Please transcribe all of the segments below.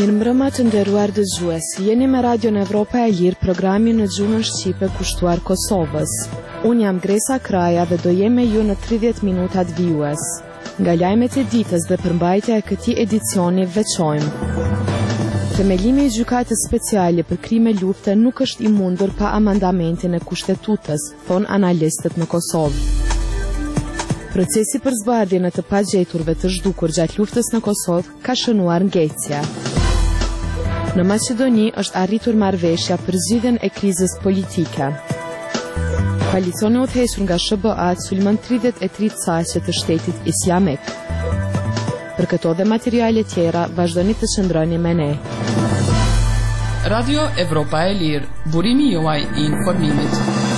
Mirëmbrëma të nderuar dëgjues, jeni me Radion Evropa e Lirë, programi në gjuhën shqipe kushtuar Kosovës. Unë jam Gresa Kraja dhe do jem me ju në 30 minutat vijues. Nga lajmet e ditës dhe përmbajtja e këtij edicioni veçojmë. Themelimi i gjykatës speciale për krime lufte nuk është i mundur pa amandamentin e kushtetutës, thon analistët në Kosovë. Procesi për zbardhjen e të pagjeturve të zhdukur gjatë luftës në Kosovë ka shënuar ngecje. Në Maqedoni është arritur marrëveshja për zgjidhjen e krizës politike. Koalicioni u udhëhequr nga SBA sulmon 33 saqe të Shtetit Islamik. Për këto dhe materiale tjera, vazhdoni të qëndroni me ne. Radio Evropa e Lirë, burimi juaj i informimit.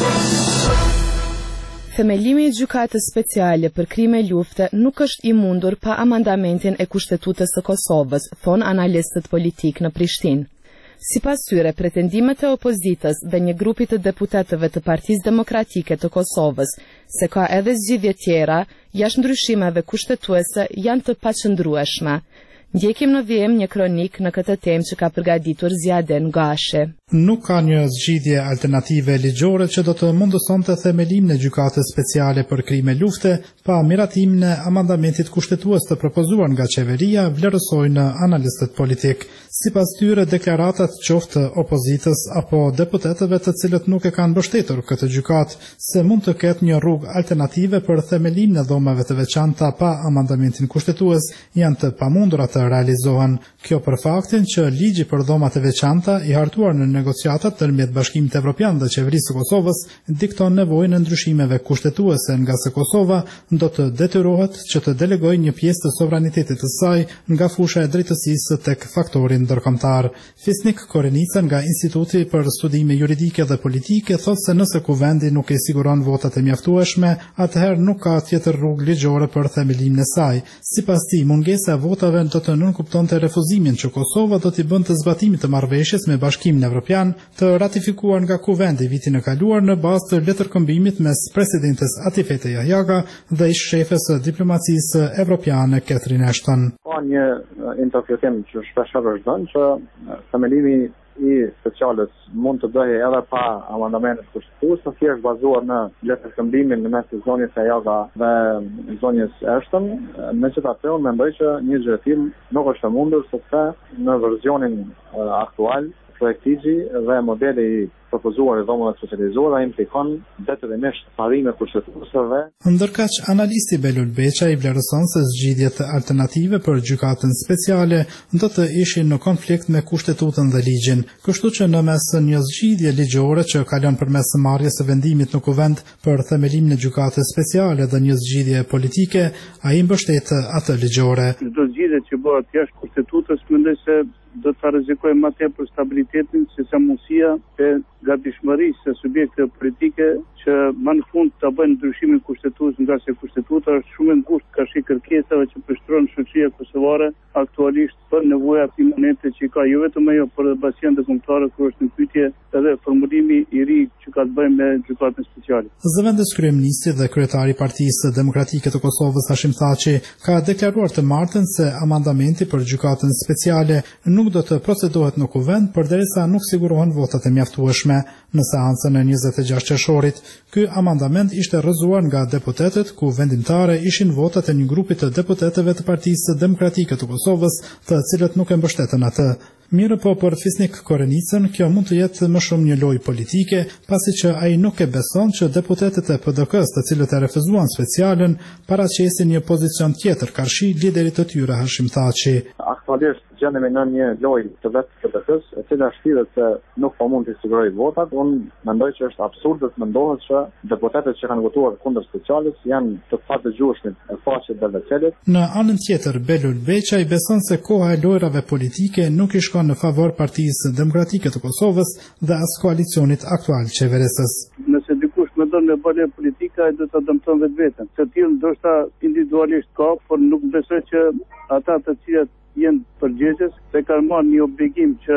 Themelimi i gjykatës speciale për krime lufte nuk është i mundur pa amandamentin e kushtetutës së Kosovës, thon analistët politik në Prishtinë. Sipas tyre, pretendimet e opozitës dhe një grupi të deputetëve të Partisë Demokratike të Kosovës, se ka edhe zgjidhje tjera, jashtë ndryshimeve kushtetuese, janë të paqëndrueshme. Ndjekim në vijim një kronik në këtë temë që ka përgatitur Zjaden Gashi. Nuk ka një zgjidhje alternative ligjore që do të mundësonte themelimin e gjykatës speciale për krime lufte, pa miratimin e amandamentit kushtetues të propozuar nga qeveria, vlerësojnë analistët politik. Sipas tyre, deklaratat qoftë opozitës apo deputetëve të cilët nuk e kanë mbështetur këtë gjykatë se mund të ketë një rrugë alternative për themelimin e dhomave të veçanta pa amandamentin kushtetues janë të pamundura të realizohen. Kjo për faktin që ligji për dhomat e veçanta i hartuar në negociatat ndërmjet Bashkimit Evropian dhe Qeverisë së Kosovës dikton nevojën e ndryshimeve kushtetuese nga se Kosova do të detyrohet që të delegojë një pjesë të sovranitetit të saj nga fusha e drejtësisë tek faktorin ndërkombëtar. Fisnik Korenica nga Instituti për Studime Juridike dhe Politike thotë se nëse kuvendi nuk i siguron votat e mjaftueshme, atëherë nuk ka tjetër rrugë ligjore për themelimin e saj. Sipas tij, mungesa e votave do të nënkuptonte refuzimin që Kosova do t'i bënte zbatimit të marrëveshjes me Bashkimin Evropian të ratifikuar nga kuvendi vitin e kaluar në bazë të letërkëmbimit mes presidentes Atifete Jahjaga dhe ish shefes së diplomacisë evropiane Catherine Ashton. Ka një interpretim që shpesh vazhdon që themelimi i speciales mund të bëhej edhe pa amandamentet kushtetues, thjesht bazuar në letërkëmbimin mes zonjës Jahjaga dhe zonjës Ashton. Megjithatë, unë mendoj që një gjë e tillë nuk është e mundur sepse në versionin aktual projektigi dhe modeli i propozuar i dhomave socializuara implikon detyrimisht parime kushtetuese. Ndërkaq, analisti Belul Beqa i vlerëson se zgjidhjet alternative për gjykatën speciale do të ishin në konflikt me kushtetutën dhe ligjin. Kështu që në mes një zgjidhje ligjore që kalon përmes marrjes së vendimit në kuvend për themelimin e gjykatës speciale dhe një zgjidhje politike, ai mbështet atë ligjore. Çdo zgjidhje që bëhet jashtë kushtetutës mendoj se do të rrezikojë më tepër stabilitetin se sa mundësia e gatishmërisë së subjekteve politike që më në fund të bëjnë ndryshimin kushtetues, nga se kushtetuta është shumë e ngushtë ka shi kërkesave që përshtrohen shoqëria kosovare aktualisht për nevojat imanente që ka jo vetëm ajo për pacientët kombëtarë kur është në pyetje edhe formulimi i ri që ka të bëjë me gjykatën speciale. Zëvendës kryeministri dhe kryetari i Partisë Demokratike të Kosovës Hashim Thaçi ka deklaruar të martën se amandamenti për gjykatën speciale nuk do të procedohet në kuvend përderisa nuk sigurohen votat e mjaftueshme. Në seancën e 26 qershorit, ky amandament ishte rrëzuar nga deputetët ku vendimtare ishin votat e një grupi të deputetëve të Partisë Demokratike të Kosovës, të cilët nuk e mbështetën atë. Mirë po për Fisnik Korenicën, kjo mund të jetë më shumë një lojë politike, pasi që ai nuk e beson që deputetët e PDK-s, të cilët e refuzuan specialen, paraqesin një pozicion tjetër karshi liderit të tyre Hashim Thaçi. Aktualisht gjendemi në një lojë të vetë PDK-s, e cila shtiret se nuk po mund të sigurojë votat. Unë mendoj që është absurde të mendohet që deputetët që kanë votuar kundër speciales janë të padëgjueshëm e faqet dhe vecelit. Në anën tjetër, Belul Beqa i beson se koha e lojrave politike nuk i shkon në favor Partisë Demokratike të Kosovës dhe as koalicionit aktual qeverisës. Nëse dikush mendon me bële politika, do ta dëmton vetveten. Të tillë ndoshta individualisht ka, por nuk besoj që ata të cilët janë përgjegjës se kanë marrë një obligim që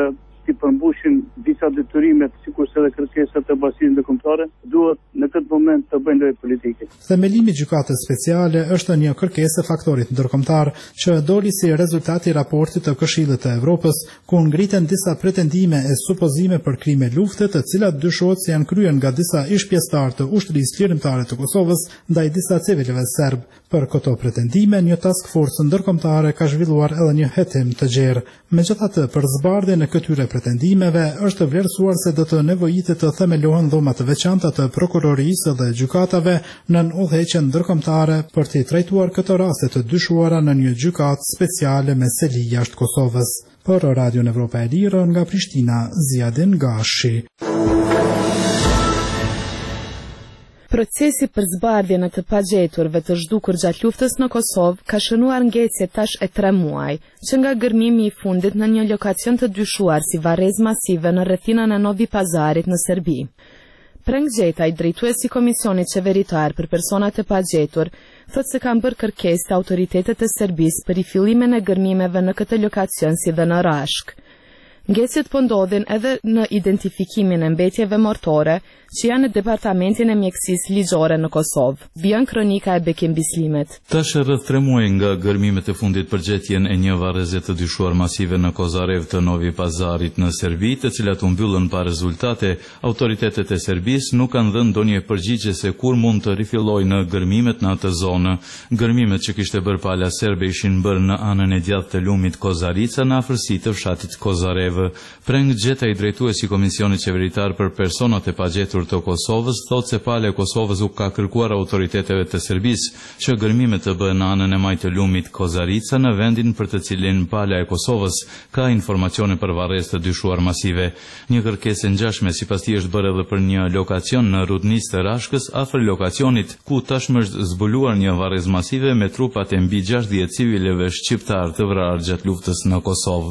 t'i përmbushin disa detyrimet, sikurse edhe kërkesat e bashkisë ndërkombëtare, duhet në këtë moment të bëjnë lojë politike. Themelimi i gjykatës speciale është një kërkesë e faktorit ndërkombëtar që doli si rezultat i raportit të Këshillit të Evropës, ku ngriten disa pretendime e supozime për krime lufte, të cilat dyshohet se janë kryer nga disa ish-pjesëtar të ushtrisë lirimtare të Kosovës ndaj disa civilëve serb. Për këto pretendime, një task force ndërkombëtare ka zhvilluar edhe një hetim të gjerë. Megjithatë, për zbardhjen e këtyre pretendimeve është vlerësuar se do të nevojitet të themelohen dhoma të veçanta të prokurorisë dhe gjykatave nën udhëheqje ndërkombëtare për të trajtuar këto raste të dyshuara në një gjykatë speciale me seli jashtë Kosovës. Për Radion Evropa e Lirë nga Prishtina, Ziadin Gashi. Procesi për zbardhjen e të pagjeturve të zhdukur gjatë luftës në Kosovë ka shënuar ngjecje tash e 3 muaj, që nga gërmimi i fundit në një lokacion të dyshuar si varrezë masive në rrethinën e Novi Pazarit në Serbi. Preng Gjetaj, drejtuesi Komisionit Qeveritar për personat e pagjetur, thotë se kanë bërë kërkesë te autoritetet e Serbisë për rifillimin e gërmimeve në këtë lokacion si dhe në Rashk. Ngjecjet po ndodhin edhe në identifikimin e mbetjeve mortore që janë në Departamentin e Mjekësisë Ligjore në Kosovë. Vjen kronika e Bekim Bislimet. Tash rreth 3 muaj nga gërmimet e fundit për gjetjen e një varreze të dyshuar masive në Kozarev të Novi Pazarit në Serbi, të cilat u mbyllën pa rezultate, autoritetet e Serbisë nuk kanë dhënë ndonjë përgjigje se kur mund të rifillojnë në gërmimet në atë zonë. Gërmimet që kishte bërë pala serbe ishin bërë në anën e djathtë të lumit Kozarica në afërsi të fshatit Kozarev. Preng Gjetaj, drejtuesi Komisionit Qeveritar për personat e pagjetur të Kosovës, thotë se pala e Kosovës u ka kërkuar autoriteteve të Serbisë që gërmimet të bëhen në anën e majtë të lumit Kozarica në vendin për të cilin pala e Kosovës ka informacione për varrezë të dyshuar masive. Një kërkesë e ngjashme sipas tij është bërë edhe për një lokacion në rudnisë të Rashkës, afër lokacionit ku tashmë është zbuluar një varrezë masive me trupat e mbi 60 civilëve shqiptar të vrarë gjatë luftës në Kosovë.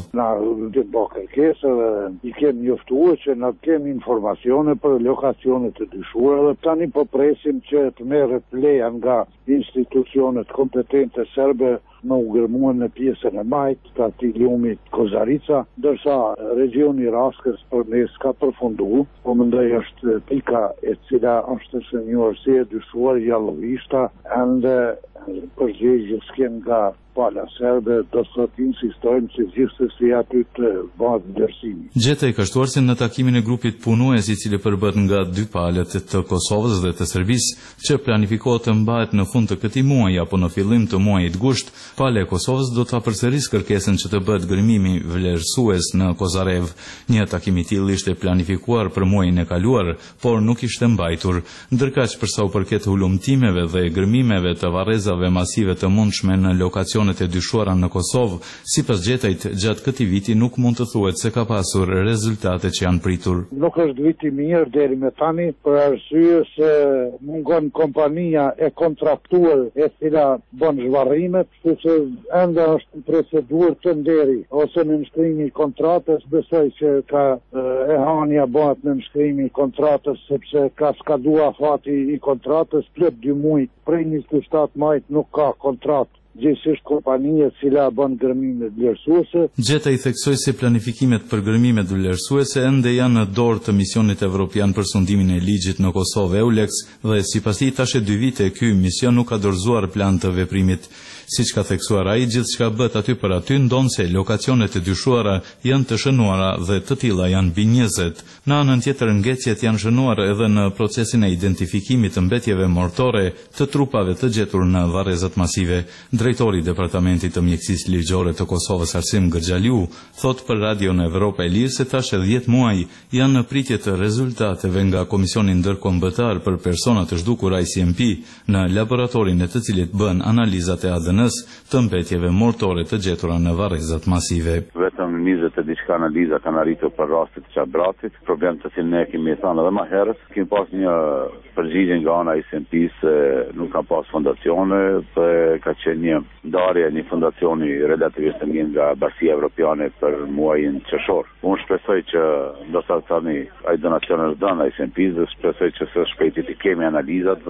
I kemi njoftuar që na kemi informacione për lokacione të dyshuara dhe tani po presim që të merret leja nga institucionet kompetente serbe në u gërmuar në pjesën e majtë të atij lumit Kozarica, ndërsa regioni Rashkës përmes ka përfunduar, po mendoj është pika e cila është shënuar si e dyshuar jallovishta ende përgjigje s'kem nga pala serbe, do të thotë insistojmë që gjithsesi aty të bëhet vlerësimi. Gjetaj ka shtuar se në takimin e grupit punues i cili përbëhet nga 2 palët të Kosovës dhe të Serbisë, që planifikohet të mbahet në fund të këtij muaji apo në fillim të muajit gusht, pala e Kosovës do ta përsërisë kërkesën që të bëhet gërmimi vlerësues në Kozarev. Një takim i tillë ishte planifikuar për muajin e kaluar, por nuk ishte mbajtur. Ndërkaq për sa u përket hulumtimeve dhe gërmimeve të varrezave masive të mundshme në lokacion e dyshuara në Kosovë, sipas Gjetajt, gjatë këtij viti nuk mund të thuhet se ka pasur rezultate që janë pritur. Nuk është viti mirë deri më tani për arsye se mungon kompania e kontraktuar e cila bën zhvarrimet, sepse ende është në procedurë të nderi ose në nënshkrimi i kontratës, besoj që ka e hania bëhet në nënshkrimi i kontratës sepse ka skaduar fati i kontratës plot 2 muaj, prej 27 majit nuk ka kontratë. Gjithsesi kompania e cila bën gërmime vlerësuese. Gjetaj theksoi se planifikimet për gërmimet vlerësuese ende janë në dorë të Misionit Evropian për sundimin e ligjit në Kosovë EULEX dhe sipas tij tash 2 vite ky mision nuk ka dorëzuar plan të veprimit. Siç ka theksuar ai, gjithçka bëhet aty për aty, ndonse lokacionet e dyshuara janë të shënuara dhe të tilla janë mbi 20. Në anën tjetër, ngjecjet janë shënuar edhe në procesin e identifikimit të mbetjeve mortore të trupave të gjetur në varrezat masive. Drejtori i Departamentit të Mjekësisë Ligjore të Kosovës Arsim Gërgjaliu thot për Radion Evropa e Lirë se tash 10 muaj janë në pritje të rezultateve nga Komisioni Ndërkombëtar për persona të zhdukur ICMP në laboratorin e të cilit bën analizat e ADN-s të mbetjeve mortore të gjetura në varrezat masive. Vetëm 20 e diçka analiza kanë arritur për rastet të Qabratit, problem të cilin ne kemi thënë edhe më herët. Kemi pas një përgjigje nga ana ICMP se nuk ka pas fondacione, dhe ka qenë një ndarje një fondacioni relativisht të mirë nga Bashkia Evropiane për muajin qershor. Unë shpresoj që ndoshta tani ai donacion është dhënë ICMP-s dhe shpresoj që së shpejti të kemi analizat dhe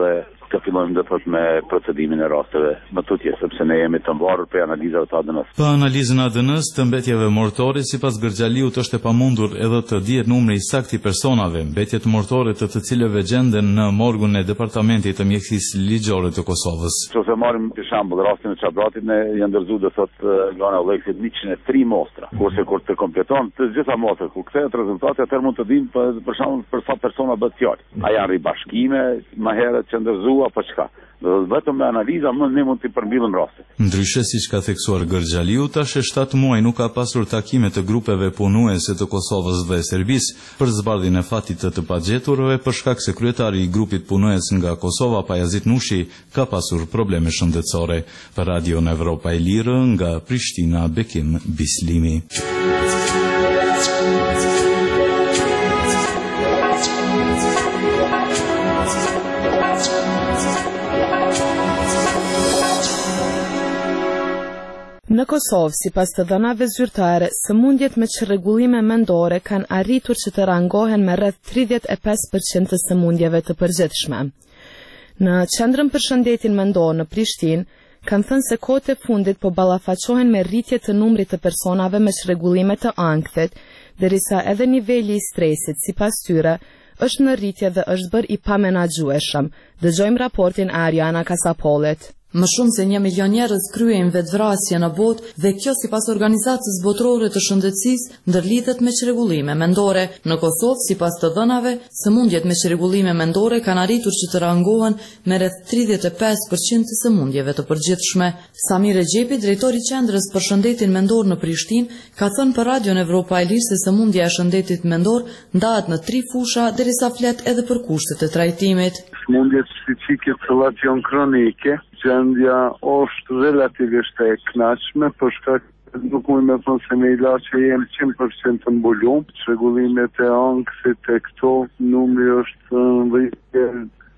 të fillojmë dhe thot me procedimin e rasteve më tutje, sepse ne jemi të mbarur për analizave të ADN-s. Pa analizën e ADN-s të mbetjeve mortore, sipas Gërgjaliut është e pamundur edhe të dihet numri i saktë i personave, mbetjet mortore të cilëve gjenden në morgun e Departamentit të Mjekësisë Ligjore të Kosovës. Nëse marrim për shembull rastin e Çabratit, ne janë ndërzuar dhe thot Lana Oleksit 103 mostra, kurse kur të kompleton të gjitha mostrat, kur kthehet rezultati, atëherë mund të dimë për shembull për sa persona bëhet fjalë. A janë ribashkime më herët që ndërzua apo çka? Vetëm me analiza ne mund të përmbyllim rastet. Ndryshe, siç ka theksuar Gërgjaliu, tash 7 muaj nuk ka pasur takime të grupeve punuese të Kosovës dhe Serbisë për zbardhjen e fatit të pagjeturve, për shkak se kryetari i grupit punues nga Kosova, Pajazit Nushi, ka pasur probleme shëndetësore. Për Radio Evropa e Lirë, nga Prishtina, Bekim Bislimi. Në Kosovë, sipas të dhënave zyrtare, sëmundjet me çrregullime mendore kanë arritur që të rangohen me rreth 35% të sëmundjeve të përgjithshme. Në Qendrën për Shëndetin Mendor në Prishtinë, kanë thënë se kohët e fundit po ballafaqohen me rritje të numrit të personave me çrregullime të ankthit, derisa edhe niveli i stresit, sipas tyre, është në rritje dhe është bërë i pamenaxhueshëm. Dëgjojmë raportin e Ariana Kasapolit. Më shumë se 1 milion njerëz kryejnë vetvrasje në botë dhe kjo sipas Organizatës Botërore të Shëndetësisë ndërlidhet me çrregullime mendore. Në Kosovë, sipas të dhënave, sëmundjet me çrregullime mendore kanë arritur që të rangohen me rreth 35% të sëmundjeve të përgjithshme. Samir Exhepi, drejtori i Qendrës për Shëndetin Mendor në Prishtinë, ka thënë për Radio Evropa e Lirë se sëmundja e shëndetit mendor ndahet në 3 fusha, derisa flet edhe për kushtet e trajtimit. Sëmundjet psiqike të cilat janë kronike, gjendja është relativisht e kënaqshme, për shkak nuk mund me thonë se me ilaçe jemi 100% të mbulum. Çrregullimet e ankthit e këto numri është në rritje,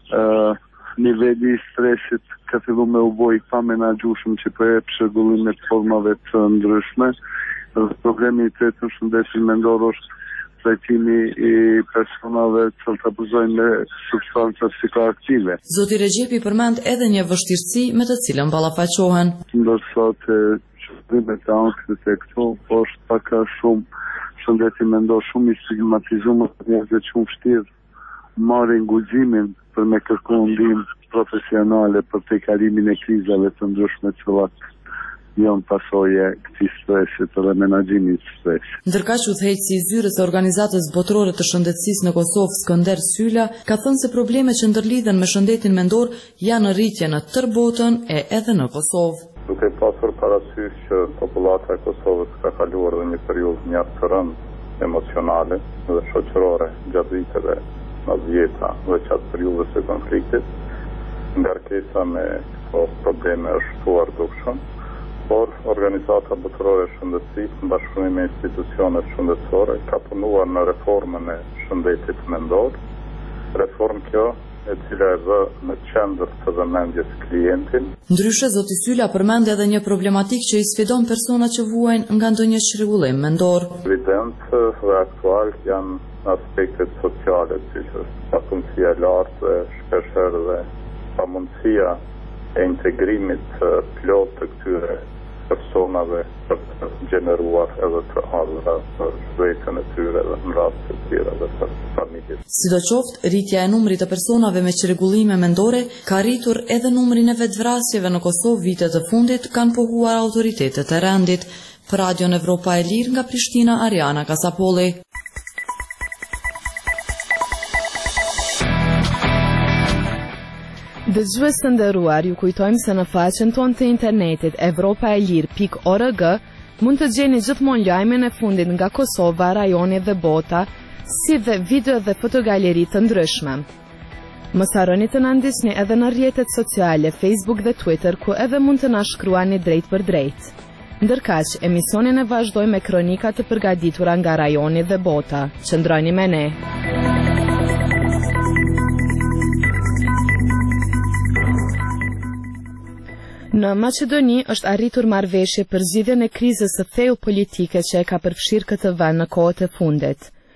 niveli i stresit ka filluar me u bë i pamenaxhueshëm që po jep çrregullime të formave të ndryshme. Problemi i tretë në shëndetin mendor është trajtimi i personave që të abuzojnë me substanca psikoaktive. Zoti Exhepi përmend edhe një vështirësi me të cilën ballafaqohen. Ndërsa të çrregulimet e ankthit e këto është pak a shumë shëndeti mendor shumë i stigmatizuar, njerëzit shumë vështirë marrin guximin për me kërkuar ndihmë profesionale për te kalimin e krizave të ndryshme të cilat janë pasojë këtij stresit dhe menaxhimit të stresit. Ndërkaq udhëheqësi i zyrës së Organizatës Botërore të Shëndetësisë në Kosovë, Skënder Syla, ka thënë se problemet që ndërlidhen me shëndetin mendor janë në rritje në tërë botën e edhe në Kosovë. Duke pasur parasysh që popullata e Kosovës ka kaluar dhe një periudhë mjaft të rëndë emocionale dhe shoqërore gjatë viteve 90 dhe gjatë periudhës së konfliktit, ngarkesa me këto probleme është shtuar dukshëm. Por Organizata Botërore e Shëndetësisë në bashkëpunim me institucionet shëndetësore ka punuar në reformën e shëndetit mendor. Reformë kjo e cila e vë në qendër të vëmendjes klientin. Ndryshe, zoti Syla përmend edhe një problematik që i sfidon persona që vuajnë nga ndonjë çrregullim mendor. Evident dhe aktual janë aspektet sociale, siç është papunësia e lartë dhe shpeshherë dhe pamundësia e integrimit plot të këtyre personave për të gjeneruar edhe të ardhura për vetën e tyre dhe në raste të tjera dhe për familjet. Sidoqoftë, rritja e numrit të personave me çrregullime mendore ka rritur edhe numrin e vetvrasjeve në Kosovë vitet të fundit, kanë pohuar autoritetet e rendit. Për Radio Evropa e Lirë nga Prishtina, Ariana Kasapolli. Dëgjues të nderuar, ju kujtojmë se në faqen tonë të internetit evropaelir.org mund të gjeni gjithmonë lajmin e fundit nga Kosova, rajoni dhe bota, si dhe video dhe fotogaleri të ndryshme. Mos harroni të na ndiqni edhe në rrjetet sociale, Facebook dhe Twitter, ku edhe mund të na shkruani drejt për drejt. Ndërkaq, emisionin e vazhdojmë me kronika të përgatitura nga rajoni dhe bota. Qëndroni me ne. Në Maqedoni është arritur marrëveshje për zgjidhjen e krizës së thellë politike që e ka përfshirë këtë vend në kohët e fundit.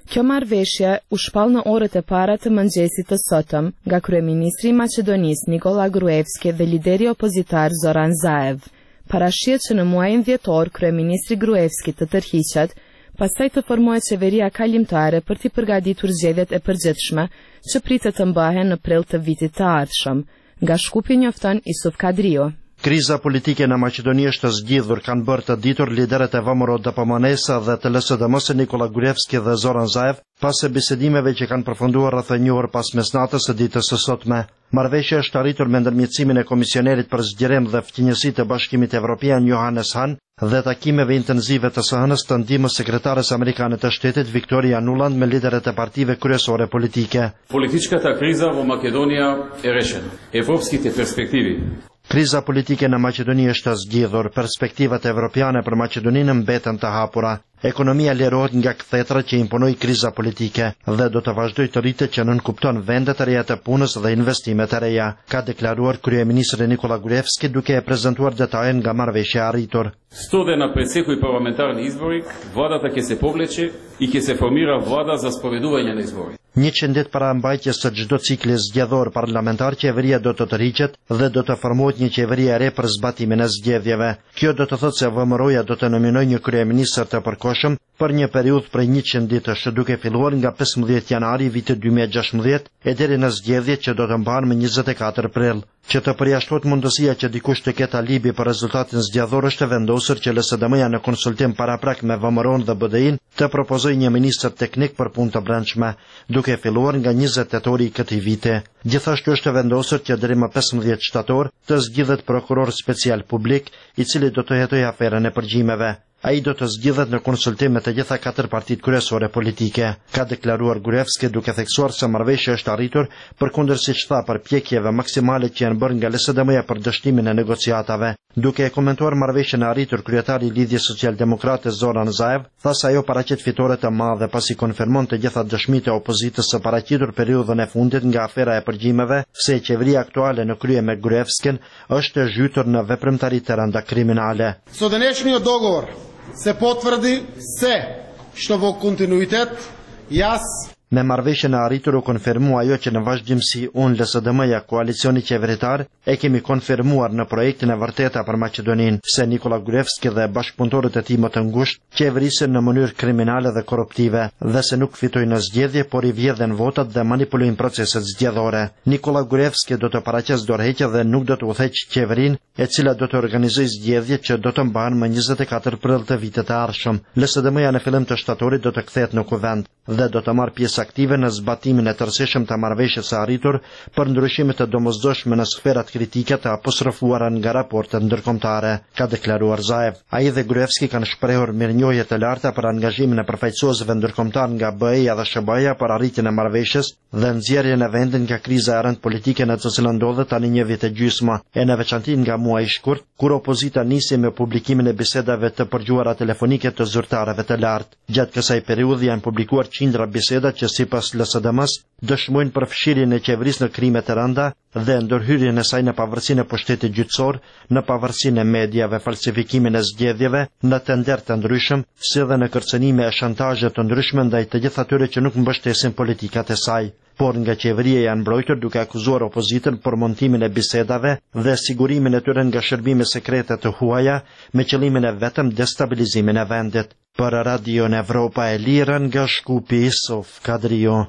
Kjo marrëveshje u shpall në orët e para të mëngjesit të sotëm nga kryeministri i Maqedonisë Nikola Gruevski dhe lideri opozitar Zoran Zaev. Parashihet që në muajin dhjetor kryeministri Gruevski të tërhiqet, pastaj të formohet qeveria kalimtare për t'i përgatitur zgjedhjet e përgjithshme që pritet të mbahen në prill të vitit të ardhshëm. Nga Shkupi njofton Isuf Kadrio. Kriza politike në Maqedoni është zgjidhur, kanë bërë të ditur liderët e VMRO DPMNE-s dhe të LSDM-s Nikola Gruevski dhe Zoran Zaev, pas e bisedimeve që kanë përfunduar rreth e një orë pas mesnatës së ditës së sotme. Marrëveshja është arritur me ndërmjetësimin e Komisionerit për Zgjerim dhe Ftynjësi të Bashkimit Evropian Johannes Hahn dhe takimeve intensive të së hënës të ndihmës sekretares amerikane të shtetit Victoria Nuland me liderët e partive kryesore politike. Političkата kriza во Македонија е решена. Европските перспективи. Kriza politike në Maqedoni është zgjidhur, perspektivat evropiane për Maqedoninë mbeten të hapura. Ekonomia lirohet nga kthetra që imponoi kriza politike dhe do të vazhdojë të rritet që nënkupton vende të reja të punës dhe investimet e reja, ka deklaruar kryeministri Nikola Gruevski duke e prezantuar detajet nga marrëveshja e arritur. 100 дена пред секои парламентарни избори, владата ќе се повлече и ќе се формира влада за споведување на избори. 100 ditë para mbajtjes së çdo cikli zgjedhor parlamentar, qeveria do të tërhiqet dhe do të formohet një qeveri e re për zbatimin e zgjedhjeve. Kjo do të thotë se VMRO-ja do të nominojë një kryeministër të përkohshëm për një periudhë prej 100 ditësh, duke filluar nga 15 janari vitit 2016 e deri në zgjedhjet që do të mbahen më 24 prill. Që të përjashtohet mundësia që dikush të ketë alibi për rezultatin zgjedhor, është vendosur që LSDM-ja në konsultim paraprak me VMRO-n dhe BDI-n të propozojë një ministër teknik për punë të brendshme, duke filluar nga 20 tetori i këtij viti. Gjithashtu është vendosur që deri më 15 shtator të zgjidhet prokuror special publik, i cili do të hetojë aferën e përgjimeve. Ai do të zgjidhet në konsultim me të gjitha 4 partitë kryesore politike, ka deklaruar Gruevski, duke theksuar se marrëveshja është arritur përkundër, siç tha, përpjekjeve maksimale që janë bërë nga LSDM-ja për dështimin e negociatave. Duke e komentuar marrëveshjen e arritur, kryetari i Lidhjes Socialdemokrate Zoran Zaev tha se ajo paraqet fitore të madhe pasi konfirmon të gjitha dëshmitë e opozitës së paraqitur periudhën e fundit nga afera e përgjimeve, se qeveria aktuale në krye me Gruevskin është zhytur në veprimtari të rënda kriminale. Со денешниот договор se potvrdi se što vo kontinuitet jas. Me marrëveshjen e arritur u konfirmua ajo që në vazhdimsi unë LSDM-ja, koalicioni qeveritar, e kemi konfirmuar në projektin e vërteta për Maqedoninë, se Nikola Gruevski dhe bashkëpunëtorët e tij më të ngushtë qeverisin në mënyrë kriminale dhe korruptive dhe se nuk fitojnë në zgjedhje, por i vjedhen votat dhe manipulojnë proceset zgjedhore. Nikola Gruevski do të paraqes dorëheqje dhe nuk do të udhëheqë qeverinë, e cila do të organizojë zgjedhje që do të mbahen më 24 prill të vitit të ardhshëm. LSDM-ja në fillim të shtatorit do të kthehet në kuvend dhe do të marrë pjesë aktive në zbatimin e tërësishëm të marrëveshjes së arritur për ndryshime të domosdoshme në sferat kritike të apostrofuara nga raportet ndërkombëtare, ka deklaruar Zaev. Ai dhe Gruevski kanë shprehur mirënjohje të larta për angazhimin e përfaqësuesve ndërkombëtar nga BE-ja dhe SHBA-ja për arritjen e marrëveshjes dhe nxjerrjen e vendit nga kriza e rëndë politike në të cilën ndodhet tani një vit e gjysmë, e në veçanti nga muaji i shkurt, kur opozita nisi me publikimin e bisedave të përgjuara telefonike të zyrtarëve të lartë. Gjatë kësaj periudhe janë publikuar qindra biseda që sipas LSDM-s dëshmojnë përfshirjen e qeverisë në krime të rënda dhe ndërhyrjen e saj në pavarësinë e pushtetit gjyqësor, në pavarësinë e mediave, falsifikimin e zgjedhjeve, në tender të ndryshëm, si dhe në kërcënime e shantazhe të ndryshme ndaj të gjithë atyre që nuk mbështesin politikat e saj. Por nga qeveria janë mbrojtur duke akuzuar opozitën për montimin e bisedave dhe sigurimin e tyre nga shërbime sekrete të huaja me qëllimin e vetëm destabilizimin e vendit. Për Radio Evropa e Lirë nga Shkupi, Isuf Kadrio.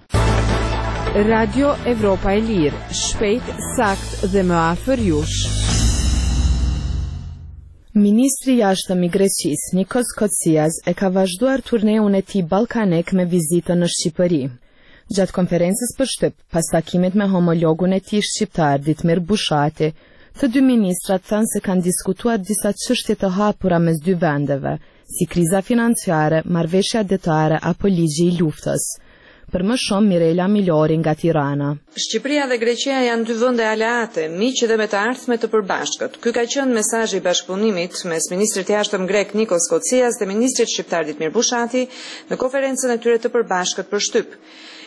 Radio Evropa e Lirë, shpejt, sakt dhe më afër jush. Ministri i jashtëm i Greqisë, Nikos Kocias, e ka vazhduar turneun e tij ballkanek me vizitën në Shqipëri. Gjatë konferencës për shtyp, pas takimit me homologun e tij shqiptar Ditmir Bushati, të dy ministrat thanë se kanë diskutuar disa çështje të hapura mes dy vendeve, si kriza financiare, marrëveshja detare apo ligji i luftës. Për më shumë, Mirela Milori nga Tirana. Shqipëria dhe Greqia janë dy vende aleate, miq dhe me të ardhme të përbashkët. Ky ka qenë mesazhi i bashkëpunimit mes ministrit të jashtëm grek Nikos Kocias dhe ministrit shqiptar Ditmir Bushati në konferencën e tyre të përbashkët për shtyp.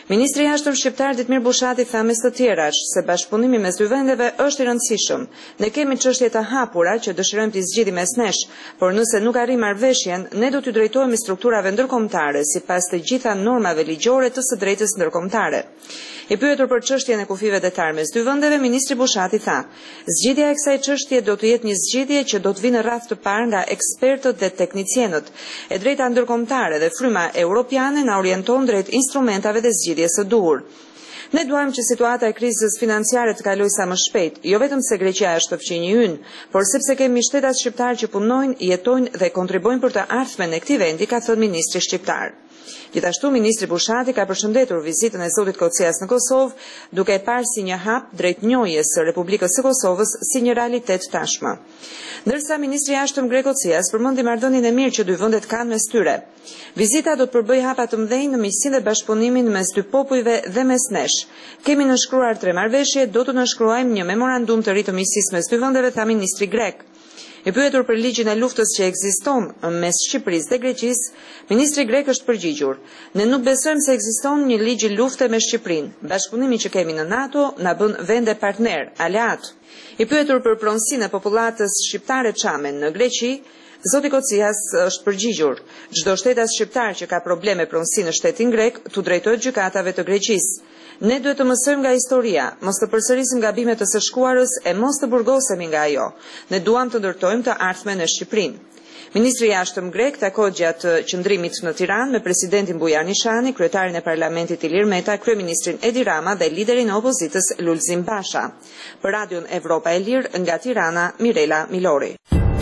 Ministri i Jashtëm shqiptar Ditmir Bushati tha mes të tjerash se bashkëpunimi mes dy vendeve është i rëndësishëm. Ne kemi çështje të hapura që dëshirojmë t'i zgjidhim mes nesh, por nëse nuk arrim marrëveshjen, ne do t'u drejtohemi strukturave ndërkombëtare sipas të gjitha normave ligjore të së drejtës ndërkombëtare. I pyetur për çështjen e kufive detar mes dy vendeve, ministri Bushati tha: "Zgjidhja e kësaj çështje do të jetë një zgjidhje që do të vinë në radhë të parë nga ekspertët dhe teknicienët. E drejta ndërkombëtare dhe fryma europiane na orienton drejt instrumentave dhe zgjidhjes së duhur. Ne duam që situata e krizës financiare të kalojë sa më shpejt, jo vetëm se Greqia është fëmijë ynë, por sepse kemi shtetas shqiptar që punojnë, jetojnë dhe kontribojnë për të ardhmen e këtij vendi", ka thënë ministri shqiptar. Gjithashtu, ministri Bushati ka përshëndetur vizitën e zotit Kocias në Kosovë, duke e parë si një hap drejt njohjes së Republikës së Kosovës si një realitet tashmë. Ndërsa ministri i Jashtëm Grek Kocias përmendi marrëdhënien e mirë që dy vendet kanë mes tyre. Vizita do të përbëjë hapa të mëdhenj në miqësinë dhe bashkëpunimin mes dy popujve dhe mes nesh. Kemi nënshkruar 3 marrëveshje, do të nënshkruajmë një memorandum të ri të miqësisë mes dy vendeve, tha ministri grek. I pyetur për ligjin e luftës që ekziston mes Shqipërisë dhe Greqisë, ministri grek është përgjigjur: "Ne nuk besojmë se ekziston një ligj lufte me Shqipërinë. Bashkëpunimi që kemi në NATO na bën vende partner, aleat." I pyetur për pronësinë e popullatës shqiptare çame në Greqi, zoti Kocias është përgjigjur: "Çdo shtetas shqiptar që ka probleme pronësi në shtetin grek, tu drejtohet gjykatave të Greqisë. Ne duhet të mësojmë nga historia, mos të përsërisim gabimet të së shkuarës e mos të burgosemi nga ajo. Ne duam të ndërtojmë të ardhmen në Shqipërinë." Ministri i Jashtëm grek takoi gjatë qëndrimit në Tiranë me presidentin Bujar Nishani, kryetarin e parlamentit Ilir Meta, kryeministrin Edi Rama dhe liderin e opozitës Lulzim Basha. Për Radion Evropa e Lirë, nga Tirana, Mirela Milori.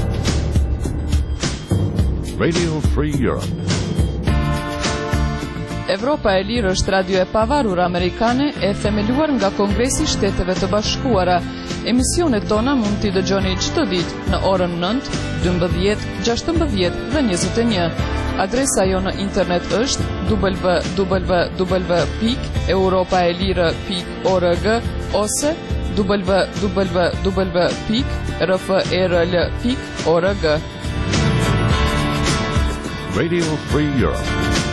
Radio Free Europe. Evropa e Lirë është radio e pavarur amerikane e themeluar nga Kongresi i Shteteve të Bashkuara. Emisionet tona mund t'i dëgjoni çdo ditë në orën 9, 12, 16 dhe 21. Adresa jo në internet është www.europaelire.org ose www.rfrl.org. Radio Free Europe.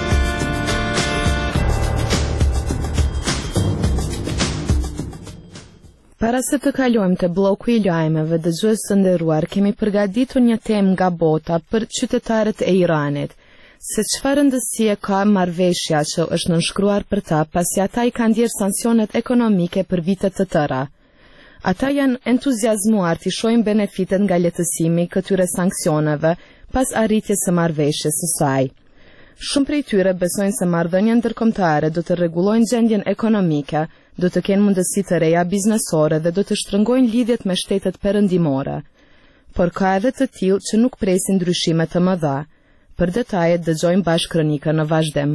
Para se të kalojmë të bloku i lajmeve, dëgjues të nderuar, kemi përgatitur një temë nga bota për qytetarët e Iranit, se çfarë rëndësie ka marrëveshja që është nënshkruar për ta, pasi ata i kanë ndjerë sancionet ekonomike për vite të tëra. Ata janë entuziazmuar të shohin benefitet nga lehtësimi këtyre sanksioneve pas arritjes së marrëveshjes së saj. Shumë prej tyre besojnë se marrëdhëniet ndërkombëtare do të rregullojnë gjendjen ekonomike, do të kenë mundësi të reja biznesore dhe do të shtrëngojnë lidhjet me shtetet perëndimore. Por ka edhe të tillë që nuk presin ndryshime të mëdha. Për detajet dëgjojmë bashkë kronikën në vazhdim.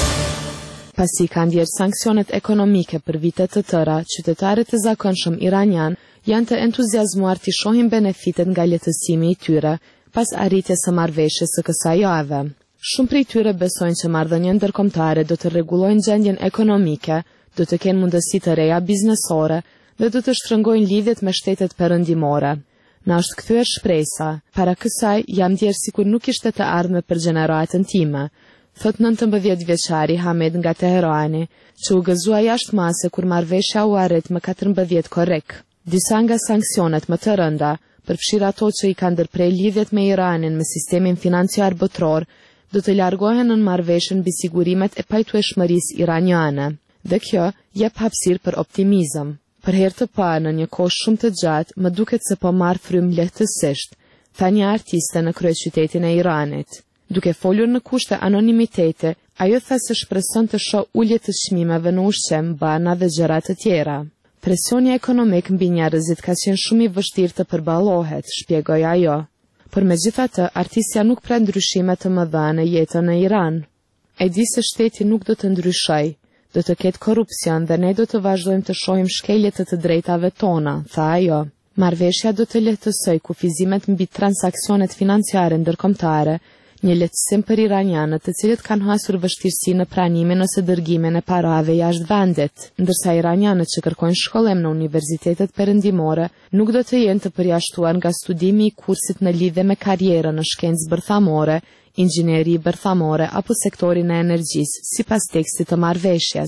Pasi kanë ndjerë sanksionet ekonomike për vite të tëra, qytetarët e zakonshëm iranian janë të entuziazmuar të shohin benefitet nga lehtësimi i tyre pas arritjes së marrëveshjes së kësaj jave. Shumë prej tyre besojnë që marrëdhëniet ndërkombëtare do të rregullojnë gjendjen ekonomike, do të kenë mundësi të reja biznesore dhe do të shtrëngojnë lidhjet me shtetet perëndimore. Na është kthyer shpresa: "Para kësaj jam ndjerë sikur nuk ishte të ardhme për gjeneratën time", thot 19 vjeçari Hamed nga Teherani, që u gëzua jashtë mase kur marrëveshja u arrit më 14 korrik. Disa nga sanksionet më të rënda, përfshirë ato që i kanë ndërprer lidhjet me Iranin me sistemin financiar botror, do të largohen në marrëveshjen mbi sigurimet e pajtueshmërisë iraniane. Dhe kjo jep hapësirë për optimizëm. Për herë të parë në një kohë shumë të gjatë, më duket se po marr frym lehtësisht, tha një artiste në kryeqytetin e Iranit. Duke folur në kushte anonimitete, ajo tha se shpreson të shohë ulje të çmimeve në ushqim, bana dhe gjëra të tjera. Presioni ekonomik mbi njerëzit ka qenë shumë i vështirë të përballohet, shpjegoi ajo. Por megjithatë, artistja nuk pret ndryshime të mëdha në jetën e Iran. E di se shteti nuk do të ndryshojë. Do të ketë korrupsion dhe ne do të vazhdojmë të shohim shkeljet të drejtave tona, tha ajo. Marrëveshja do të lehtësojë kufizimet mbi transaksionet financiare ndërkombëtare, një lehtësim për iranianët të cilët kanë hasur vështirësi në pranimin ose dërgimin e parave jashtë vendit, ndërsa iranianët që kërkojnë shkollim në universitetet perëndimore nuk do të jenë të përjashtuar nga studimi i kursit në lidhje me karrierën në shkencë bërthamore, inxhinieri bërthamore apo sektorin e energjisë, sipas tekstit të marrëveshjes.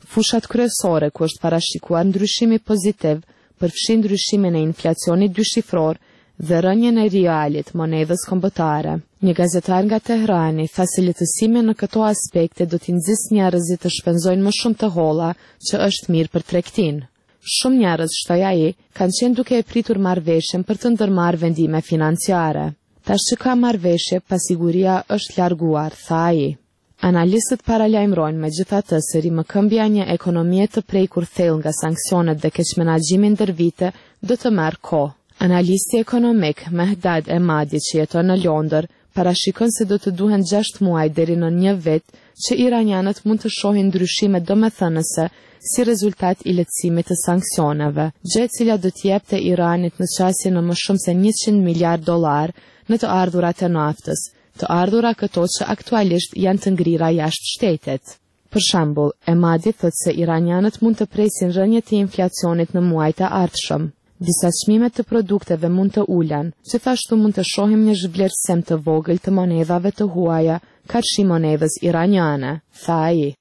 Fushat kryesore ku është parashikuar ndryshimi pozitiv përfshin ndryshimin e inflacionit dyshifror dhe rënien e realit monedhës kombëtare. Një gazetar nga Teherani tha se lehtësimi në këto aspekte do t'i nxjisë njerëzit të shpenzojnë më shumë të holla, që është mirë për tregtinë. Shumë njerëz, shtoi ai, kanë qenë duke e pritur marrëveshjen për të ndërmarrë vendime financiare. Tash që ka marrëveshje, pasiguria është larguar, tha ai. Analistët paralajmërojnë megjithatë se rimëkëmbja një ekonomie të prekur thellë nga sanksionet dhe keqmenaxhimi ndër vite do të marrë kohë. Analisti ekonomik Mehdad Emadi, që jeton në Londër, parashikon se do të duhen 6 muaj deri në 1 vit që iranianët mund të shohin ndryshime domethënëse si rezultat i lehtësimit të sanksioneve, gjë e cila do të jepte Iranit në qasje në më shumë se $100 miliard në të ardhurat e naftës, të ardhura këto që aktualisht janë të ngrira jashtë shtetit. Për shembull, Emadi thotë se iranianët mund të presin rënje të inflacionit në muajt e ardhshëm. Disa çmimet të produkteve mund të ulen, gjithashtu mund të shohim një zhvlerësim të vogël të monedhave të huaja, karshi monedhës iraniane, tha ai.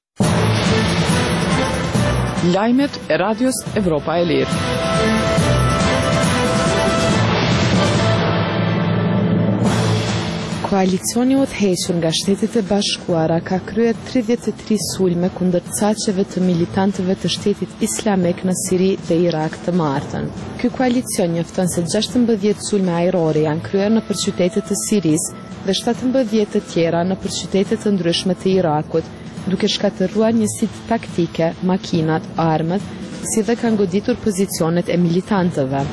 Lajmet e Radios Evropa e Lirë. Koalicioni udhëhequr nga Shtetet e Bashkuara ka kryer 33 sulme kundër caqeve të militantëve të Shtetit Islamik në Siri dhe Irak të martën. Ky koalicion njofton se 16 sulme ajrore janë kryer nëpër qytete të Sirisë dhe 17 të tjera nëpër qytete të ndryshme të Irakut, duke shkatërruar njësitë taktike, makinat, armët, si dhe kanë goditur pozicionet e militantëve.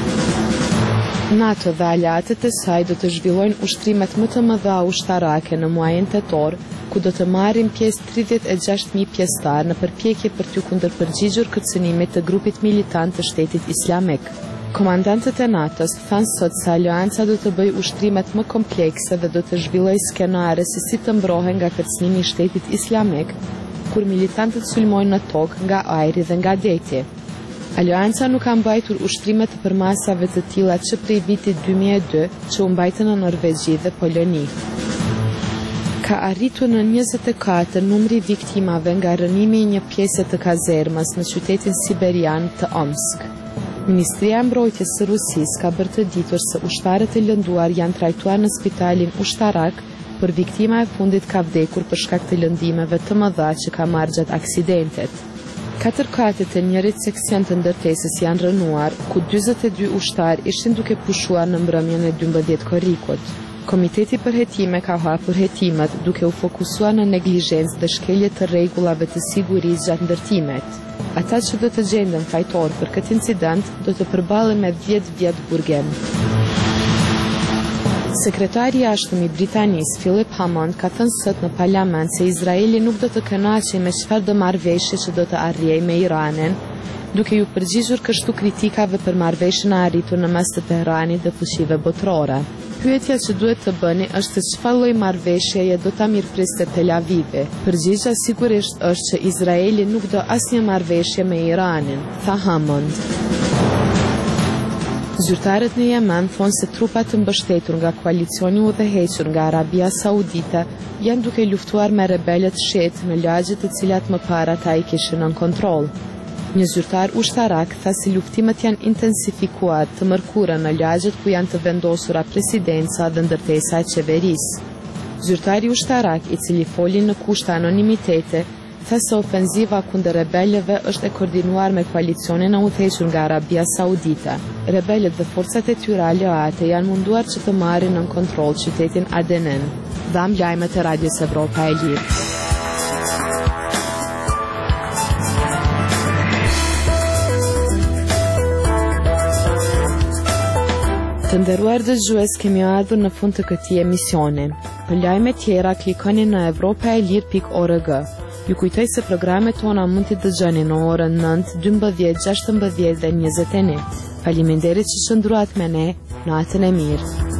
NATO dhe aleatët e saj do të zhvillojnë ushtrimet më të mëdha ushtarake në muajin tetor, ku do të marrin pjesë 36.000 pjesëtar në përpjekje për t'u kundërpërgjigjur kërcënimit të grupit militant të Shtetit Islamik. Komandantët e NATO-s thanë sot se aleanca do të bëjë ushtrimet më komplekse dhe do të zhvillojë skenare se si të mbrohen nga kërcënimi i Shtetit Islamik, kur militantët sulmojnë në tokë, nga ajri dhe nga deti. Aleanca nuk ka mbajtur ushtrime të përmasave të tilla që prej vitit 2002 që u mbajtën në Norvegji dhe Poloni. Ka arritur në 24 numri viktimave nga rënimi i një pjese të kazermës në qytetin siberian të Omsk. Ministria e Mbrojtjes së Rusisë ka bërë të ditur se ushtarët e lënduar janë trajtuar në spitalin ushtarak, por viktima e fundit ka vdekur për shkak të lëndimeve të mëdha që ka marrë gjatë aksidentit. 4 katët e njërit seksion të ndërtesës janë rënuar, ku 42 ushtar ishin duke pushuar në mbrëmjen e 12 korrikut. Komiteti për hetime ka hapur hetimet duke u fokusuar në neglizhencë dhe shkelje të rregullave të sigurisë gjatë ndërtimit. Ata që do të gjenden fajtor për këtë incident do të përballen me 10 vjet burgim. Sekretari i jashtëm i Britanisë, Philip Hammond, ka thënë sot në parlament se Izraeli nuk do të kënaqej me çfarëdo marrëveshje që do të arrijë me Iranin, duke ju përgjigjur kështu kritikave për marrëveshjen e arritur në mes të Teheranit dhe fuqive botërore. Pyetja që duhet të bëni është se çfarë lloj marrëveshjeje do ta mirëpriste Tel Avivi. Përgjigjja sigurisht është që Izraeli nuk do asnjë marrëveshje me Iranin, tha Hammond. Zyrtarët në Yemen thonë se trupat të mbështetur nga koalicioni udhëhequr nga Arabia Saudite janë duke luftuar me rebelët shitë në lagje të cilat më para ata i kishin nën kontroll. Një zyrtar ushtarak tha se luftimet janë intensifikuar të mërkurën në lagjet ku janë të vendosura presidenca dhe ndërtesa e qeverisë. Zyrtari ushtarak, i cili foli në kushte anonimitete, tha se ofenziva kundër rebelëve është e koordinuar me koalicionin e udhëhequr nga Arabia Saudite. Rebelët dhe forcat e tyre aleate janë munduar që të marrin nën kontroll qytetin Adenin. Dham lajmet e Radios Evropa e Lirë. Të nderuar dëgjues, kemi ardhur në fund të këtij emisioni. Për lajme tjera klikoni në europaelir.org. Ju kujtoj se programet tona mund t'i dëgjoni në orën 9, 12, 16 dhe 21. Faleminderit që qëndruat me ne, natën e mirë.